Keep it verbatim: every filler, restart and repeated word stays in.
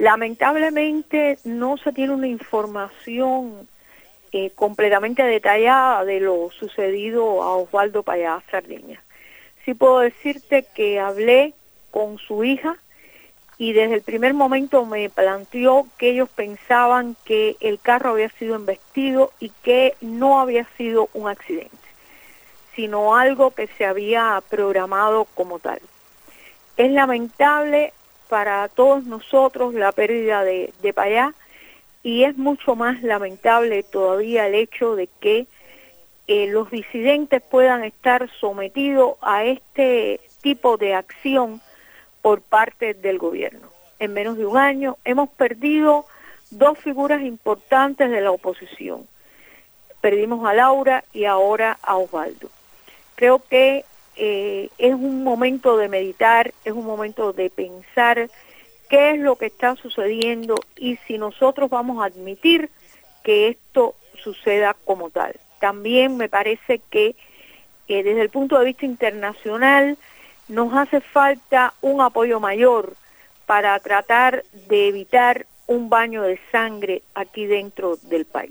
Lamentablemente no se tiene una información eh, completamente detallada de lo sucedido a Osvaldo Payá Sardiñas. Sí puedo decirte que hablé con su hija y desde el primer momento me planteó que ellos pensaban que el carro había sido embestido y que no había sido un accidente, sino algo que se había programado como tal. Es lamentable para todos nosotros la pérdida de, de Payá, y es mucho más lamentable todavía el hecho de que eh, los disidentes puedan estar sometidos a este tipo de acción por parte del gobierno. En menos de un año hemos perdido dos figuras importantes de la oposición. Perdimos a Laura y ahora a Osvaldo. Creo que eh, es un momento de meditar, es un momento de pensar qué es lo que está sucediendo y si nosotros vamos a admitir que esto suceda como tal. También me parece que eh, desde el punto de vista internacional nos hace falta un apoyo mayor para tratar de evitar un baño de sangre aquí dentro del país.